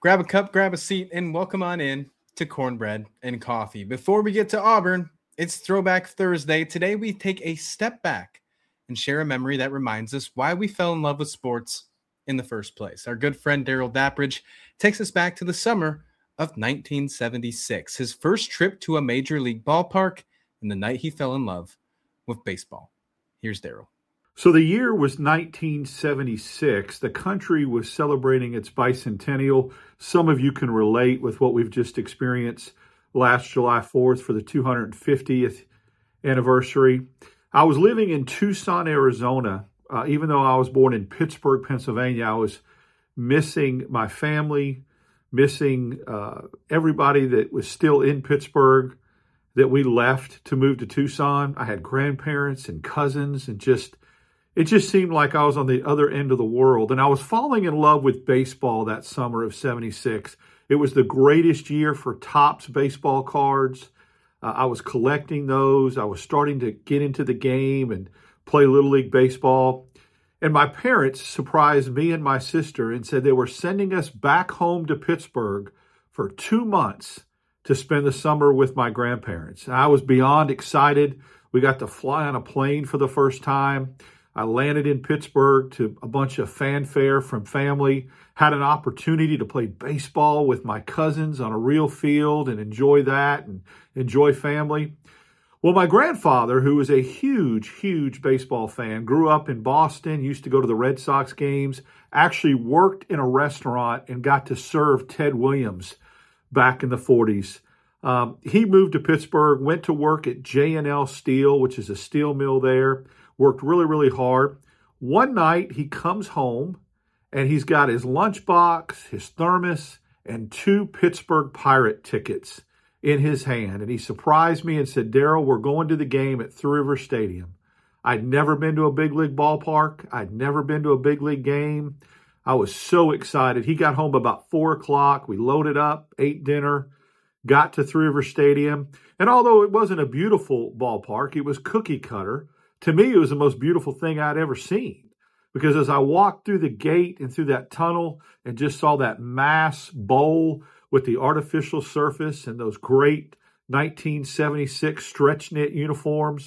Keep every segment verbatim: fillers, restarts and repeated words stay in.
Grab a cup, grab a seat, and welcome on in to Cornbread and Coffee. Before we get to Auburn, it's Throwback Thursday. Today we take a step back and share a memory that reminds us why we fell in love with sports in the first place. Our good friend Daryl Dappridge takes us back to the summer of nineteen seventy-six, his first trip to a major league ballpark, and the night he fell in love with baseball. Here's Daryl. So the year was nineteen seventy-six. The country was celebrating its bicentennial. Some of you can relate with what we've just experienced last July fourth for the two hundred fiftieth anniversary. I was living in Tucson, Arizona. Uh, even though I was born in Pittsburgh, Pennsylvania, I was missing my family, missing uh, everybody that was still in Pittsburgh that we left to move to Tucson. I had grandparents and cousins, and just it just seemed like I was on the other end of the world. And I was falling in love with baseball that summer of seventy-six. It was the greatest year for Topps baseball cards. Uh, I was collecting those. I was starting to get into the game and play Little League Baseball. And my parents surprised me and my sister and said they were sending us back home to Pittsburgh for two months to spend the summer with my grandparents. I was beyond excited. We got to fly on a plane for the first time. I landed in Pittsburgh to a bunch of fanfare from family, had an opportunity to play baseball with my cousins on a real field and enjoy that and enjoy family. Well, my grandfather, who was a huge, huge baseball fan, grew up in Boston, used to go to the Red Sox games, actually worked in a restaurant and got to serve Ted Williams back in the forties. Um, he moved to Pittsburgh, went to work at J and L Steel, which is a steel mill there, worked really, really hard. One night he comes home and he's got his lunchbox, his thermos, and two Pittsburgh Pirate tickets in his hand. And he surprised me and said, "Daryl, we're going to the game at Three River Stadium." I'd never been to a big league ballpark. I'd never been to a big league game. I was so excited. He got home about four o'clock. We loaded up, ate dinner, got to Three River Stadium. And although it wasn't a beautiful ballpark, it was cookie cutter. To me, it was the most beautiful thing I'd ever seen. Because as I walked through the gate and through that tunnel and just saw that mass bowl with the artificial surface and those great nineteen seventy-six stretch knit uniforms,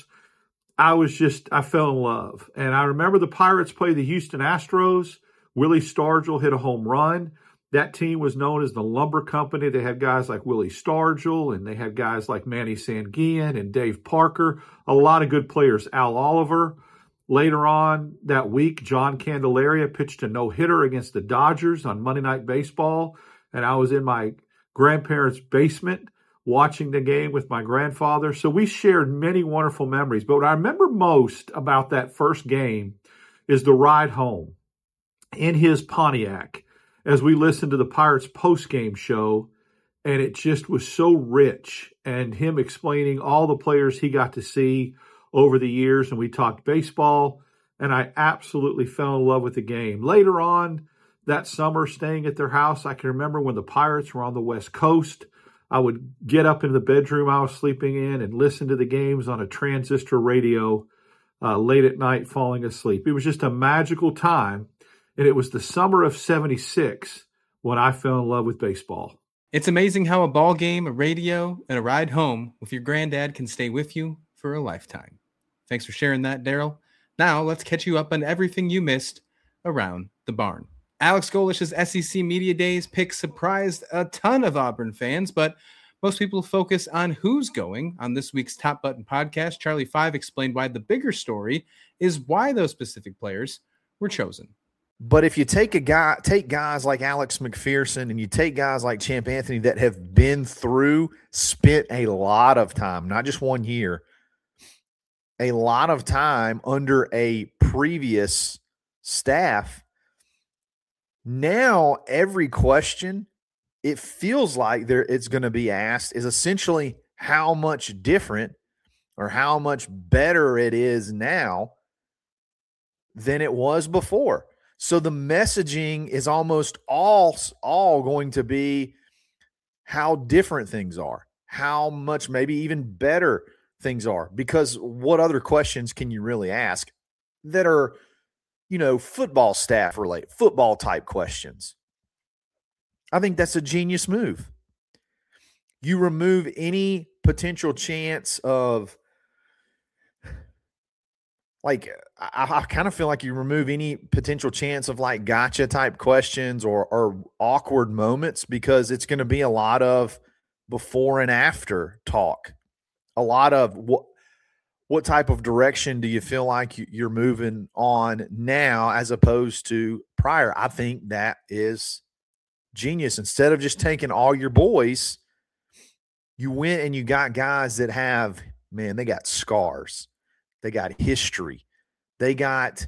I was just, I fell in love. And I remember the Pirates played the Houston Astros. Willie Stargell hit a home run. That team was known as the Lumber Company. They had guys like Willie Stargell, and they had guys like Manny Sanguillen and Dave Parker, a lot of good players. Al Oliver. Later on that week, John Candelaria pitched a no-hitter against the Dodgers on Monday Night Baseball, and I was in my grandparents' basement watching the game with my grandfather. So we shared many wonderful memories. But what I remember most about that first game is the ride home in his Pontiac as we listened to the Pirates post-game show, and it just was so rich, and him explaining all the players he got to see over the years, and we talked baseball, and I absolutely fell in love with the game. Later on that summer, staying at their house, I can remember when the Pirates were on the West Coast, I would get up in the bedroom I was sleeping in and listen to the games on a transistor radio uh, late at night, falling asleep. It was just a magical time, and it was the summer of seventy-six when I fell in love with baseball. It's amazing how a ball game, a radio, and a ride home with your granddad can stay with you for a lifetime. Thanks for sharing that, Daryl. Now let's catch you up on everything you missed around the barn. Alex Golish's S E C Media Days pick surprised a ton of Auburn fans, but most people focus on who's going. On this week's Top Button podcast, Charlie Five explained why the bigger story is why those specific players were chosen. But if you take a guy, take guys like Alex McPherson, and you take guys like Champ Anthony that have been through, spent a lot of time, not just one year, a lot of time under a previous staff. Now every question, it feels like there it's going to be asked, is essentially how much different or how much better it is now than it was before. So the messaging is almost all, all going to be how different things are, how much maybe even better things are. Because what other questions can you really ask that are, you know, football staff related, football type questions? I think that's a genius move. You remove any potential chance of, like, I, I kind of feel like you remove any potential chance of like gotcha type questions or, or awkward moments, because it's going to be a lot of before and after talk. A lot of what, what type of direction do you feel like you're moving on now as opposed to prior? I think that is genius. Instead of just taking all your boys, you went and you got guys that have, man, they got scars. They got history. They got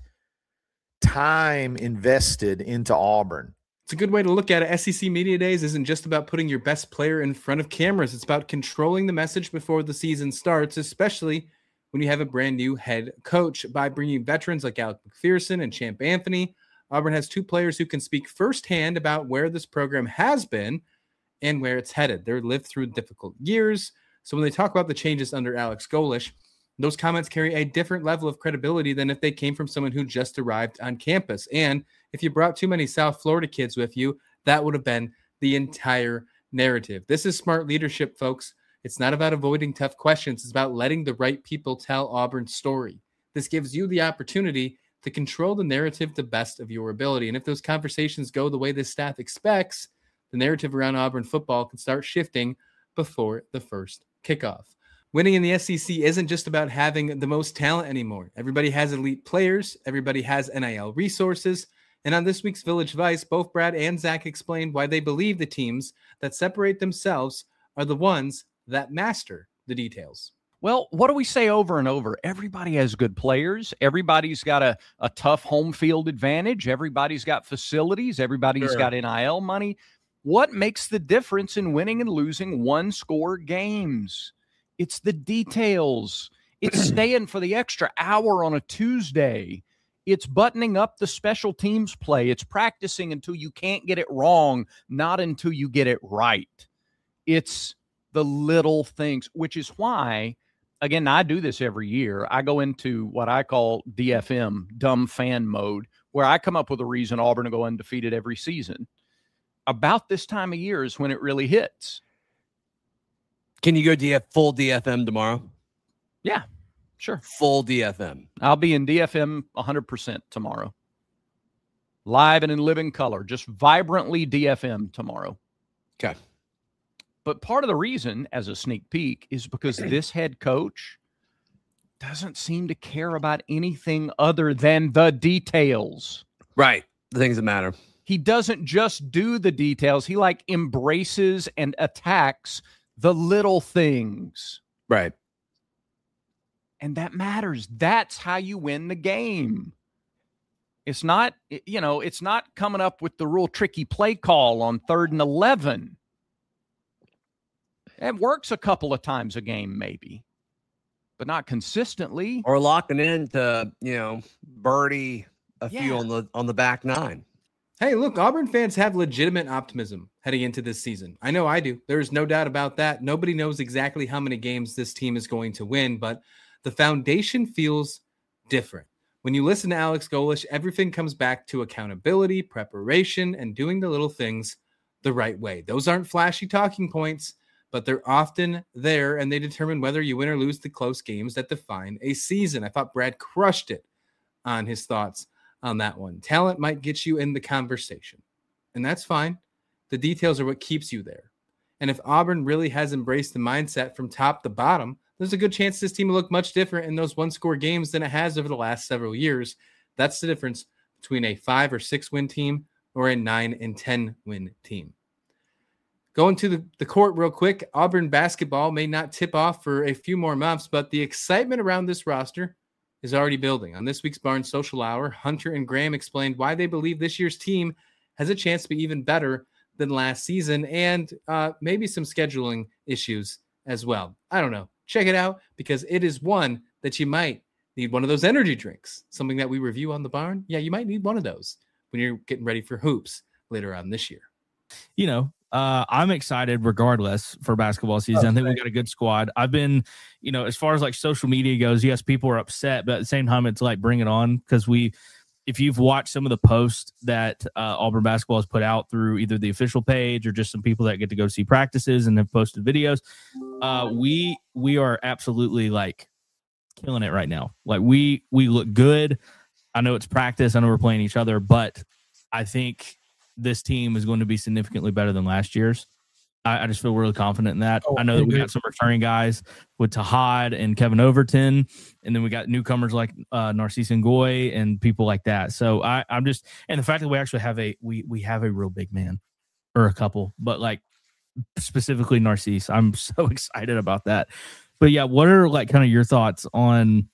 time invested into Auburn. It's a good way to look at it. S E C Media Days isn't just about putting your best player in front of cameras. It's about controlling the message before the season starts, especially when you have a brand new head coach. By bringing veterans like Alec McPherson and Champ Anthony, Auburn has two players who can speak firsthand about where this program has been and where it's headed. They're lived through difficult years. So when they talk about the changes under Alex Golesh, those comments carry a different level of credibility than if they came from someone who just arrived on campus. And if you brought too many South Florida kids with you, that would have been the entire narrative. This is smart leadership, folks. It's not about avoiding tough questions. It's about letting the right people tell Auburn's story. This gives you the opportunity to control the narrative to the best of your ability. And if those conversations go the way this staff expects, the narrative around Auburn football can start shifting before the first kickoff. Winning in the S E C isn't just about having the most talent anymore. Everybody has elite players. Everybody has N I L resources. And on this week's Village Vice, both Brad and Zach explained why they believe the teams that separate themselves are the ones that master the details. Well, what do we say over and over? Everybody has good players. Everybody's got a, a tough home field advantage. Everybody's got facilities. Everybody's Sure. got N I L money. What makes the difference in winning and losing one-score games? It's the details. It's staying for the extra hour on a Tuesday. It's buttoning up the special teams play. It's practicing until you can't get it wrong, not until you get it right. It's the little things, which is why, again, I do this every year. I go into what I call D F M, dumb fan mode, where I come up with a reason Auburn will go undefeated every season. About this time of year is when it really hits. Can you go D F full D F M tomorrow? Yeah, sure. Full D F M. I'll be in D F M one hundred percent tomorrow. Live and in living color, just vibrantly D F M tomorrow. Okay. But part of the reason, as a sneak peek, is because this head coach doesn't seem to care about anything other than the details. Right. The things that matter. He doesn't just do the details. He like embraces and attacks the little things. Right. And that matters. That's how you win the game. It's not, you know, it's not coming up with the real tricky play call on third and eleven. It works a couple of times a game, maybe, but not consistently. Or locking in to, you know, birdie a Yeah. few on the on the back nine. Hey, look, Auburn fans have legitimate optimism heading into this season. I know I do. There's no doubt about that. Nobody knows exactly how many games this team is going to win, but the foundation feels different. When you listen to Alex Golesh, everything comes back to accountability, preparation, and doing the little things the right way. Those aren't flashy talking points, but they're often there, and they determine whether you win or lose the close games that define a season. I thought Brad crushed it on his thoughts on that one. Talent might get you in the conversation, and that's fine. The details are what keeps you there. And if Auburn really has embraced the mindset from top to bottom, there's a good chance this team will look much different in those one-score games than it has over the last several years. That's the difference between a five or six win team or a nine and ten win team. Going to the, the court real quick, Auburn basketball may not tip off for a few more months, but the excitement around this roster is already building. On this week's Barnes Social Hour, Hunter and Graham explained why they believe this year's team has a chance to be even better than last season, and uh, maybe some scheduling issues as well. I don't know. Check it out, because it is one that you might need one of those energy drinks, something that we review on the Barn. Yeah, you might need one of those when you're getting ready for hoops later on this year. You know, uh, I'm excited regardless for basketball season. Oh, I think right. we got a good squad. I've been, you know, as far as like social media goes, yes, people are upset, but at the same time, it's like bring it on, because we, if you've watched some of the posts that uh, Auburn basketball has put out through either the official page or just some people that get to go see practices and have posted videos, uh, we we are absolutely like killing it right now. Like we we look good. I know it's practice. I know we're playing each other, but I think this team is going to be significantly better than last year's. I, I just feel really confident in that. Oh, I know that we got some returning guys with Tahad and Kevin Overton, and then we got newcomers like uh, Narcisse Ngoy and people like that. So I, I'm just, and the fact that we actually have a we we have a real big man, or a couple, but like specifically Narcisse, I'm so excited about that. But yeah, what are like kind of your thoughts on,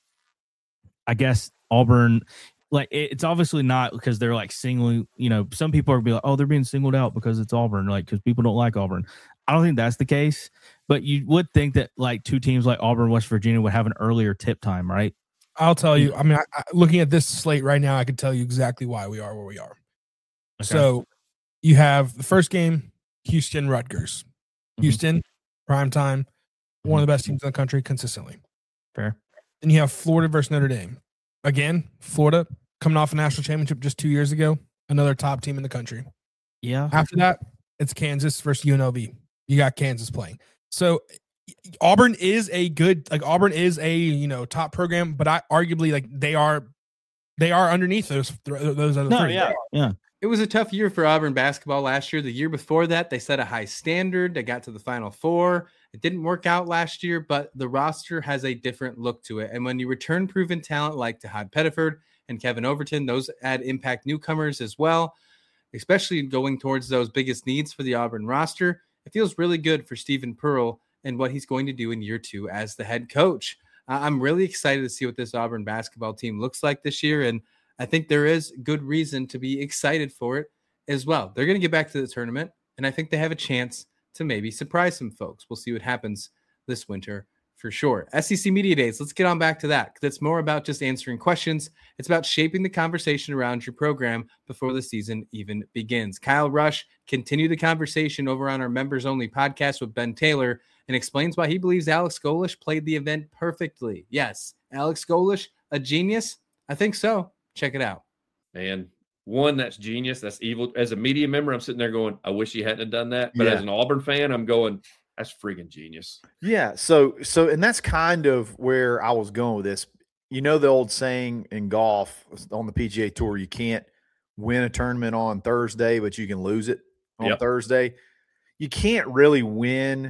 I guess, Auburn? Like it, it's obviously not because they're like singling, you know, some people are be like, oh, they're being singled out because it's Auburn, like because people don't like Auburn. I don't think that's the case, but you would think that like two teams like Auburn, West Virginia would have an earlier tip time, right? I'll tell you. I mean, I, I, looking at this slate right now, I can tell you exactly why we are where we are. Okay. So you have the first game, Houston, Rutgers. Mm-hmm. Houston, prime time, one of the best teams in the country consistently. Fair. Then you have Florida versus Notre Dame. Again, Florida coming off a national championship just two years ago, another top team in the country. Yeah. After that, it's Kansas versus U N L V. You got Kansas playing. So Auburn is a good, like Auburn is a, you know, top program, but I arguably like they are, they are underneath those, those other no, three. Yeah. Yeah. It was a tough year for Auburn basketball last year. The year before that, they set a high standard. They got to the Final Four. It didn't work out last year, but the roster has a different look to it. And when you return proven talent like Tahad Pettiford and Kevin Overton, those add impact newcomers as well, especially going towards those biggest needs for the Auburn roster. It feels really good for Stephen Pearl and what he's going to do in year two as the head coach. Uh, I'm really excited to see what this Auburn basketball team looks like this year, and I think there is good reason to be excited for it as well. They're going to get back to the tournament, and I think they have a chance to maybe surprise some folks. We'll see what happens this winter for sure. S E C Media Days, let's get on back to that because it's more about just answering questions. It's about shaping the conversation around your program before the season even begins. Kyle Rush continued the conversation over on our members-only podcast with Ben Taylor and explains why he believes Alex Golesh played the event perfectly. Yes, Alex Golesh, a genius? I think so. Check it out. Man, one, that's genius. That's evil. As a media member, I'm sitting there going, I wish he hadn't done that. But yeah. as an Auburn fan, I'm going, that's freaking genius. Yeah. So, so, and that's kind of where I was going with this. You know, the old saying in golf on the P G A Tour, you can't win a tournament on Thursday, but you can lose it on yep. Thursday. You can't really win.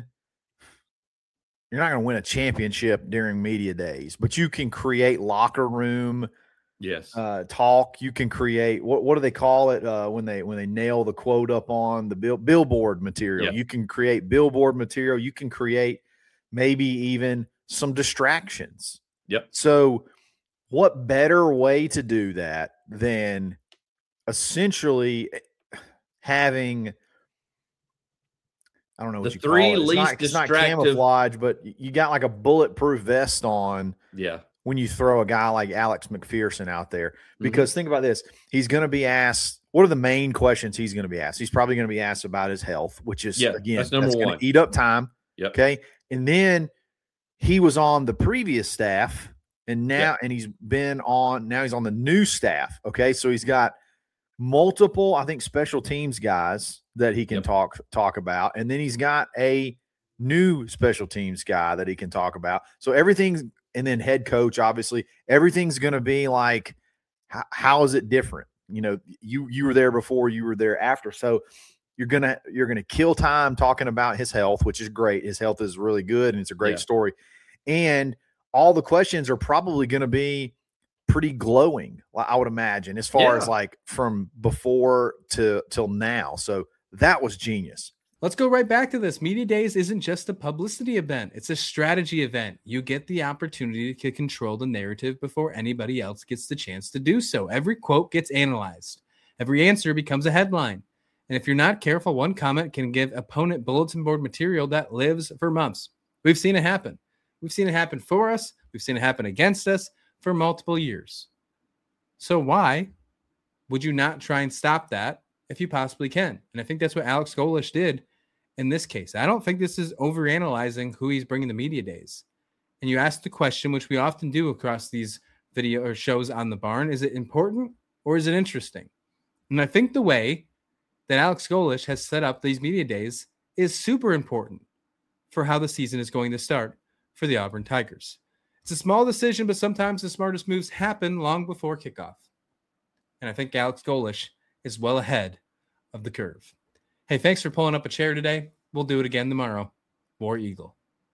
You're not going to win a championship during media days, but you can create locker room Yes. Uh, talk. You can create what what do they call it uh, when they when they nail the quote up on the bill, billboard material. Yep. You can create billboard material. You can create maybe even some distractions. Yep. So, what better way to do that than essentially having? I don't know what the you three call it. It's least not, it's not distractive camouflage, but you got like a bulletproof vest on. Yeah. When you throw a guy like Alex McPherson out there. Because mm-hmm. think about this. He's going to be asked, what are the main questions he's going to be asked? He's probably going to be asked about his health, which is, yeah, again, that's number that's one. going to eat up time. Yep. Okay. And then he was on the previous staff and now, yep. and he's been on, now he's on the new staff. Okay. So he's got multiple, I think, special teams guys that he can yep. talk, talk about. And then he's got a new special teams guy that he can talk about. So everything's, and then head coach, obviously, everything's going to be like, how, how is it different? You know, you you were there before, you were there after. So you're gonna you're gonna kill time talking about his health, which is great. His health is really good, and it's a great yeah. story. And all the questions are probably going to be pretty glowing, I would imagine, as far yeah. as like from before to till now. So that was genius. Let's go right back to this. Media Days isn't just a publicity event. It's a strategy event. You get the opportunity to control the narrative before anybody else gets the chance to do so. Every quote gets analyzed. Every answer becomes a headline. And if you're not careful, one comment can give opponent bulletin board material that lives for months. We've seen it happen. We've seen it happen for us. We've seen it happen against us for multiple years. So why would you not try and stop that if you possibly can? And I think that's what Alex Golesh did in this case. I don't think this is overanalyzing who he's bringing to media days. And you ask the question, which we often do across these video or shows on the barn, is it important or is it interesting? And I think the way that Alex Golesh has set up these media days is super important for how the season is going to start for the Auburn Tigers. It's a small decision, but sometimes the smartest moves happen long before kickoff. And I think Alex Golesh is well ahead of the curve. Hey, thanks for pulling up a chair today. We'll do it again tomorrow. War Eagle.